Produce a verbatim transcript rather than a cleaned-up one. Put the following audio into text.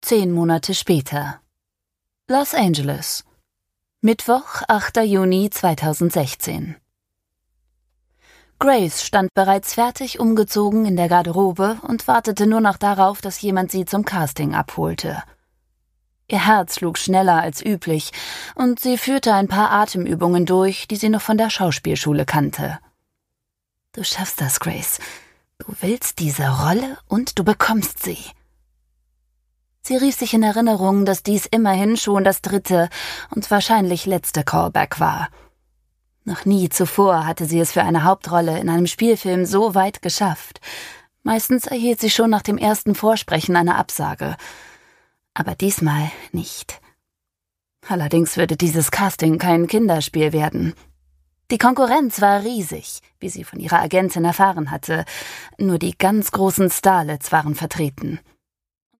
Zehn Monate später. Los Angeles. Mittwoch, achter Juni zweitausendsechzehn. Grace stand bereits fertig umgezogen in der Garderobe und wartete nur noch darauf, dass jemand sie zum Casting abholte. Ihr Herz schlug schneller als üblich und sie führte ein paar Atemübungen durch, die sie noch von der Schauspielschule kannte. »Du schaffst das, Grace. Du willst diese Rolle und du bekommst sie.« Sie rief sich in Erinnerung, dass dies immerhin schon das dritte und wahrscheinlich letzte Callback war. Noch nie zuvor hatte sie es für eine Hauptrolle in einem Spielfilm so weit geschafft. Meistens erhielt sie schon nach dem ersten Vorsprechen eine Absage. Aber diesmal nicht. Allerdings würde dieses Casting kein Kinderspiel werden. Die Konkurrenz war riesig, wie sie von ihrer Agentin erfahren hatte. Nur die ganz großen Starlets waren vertreten.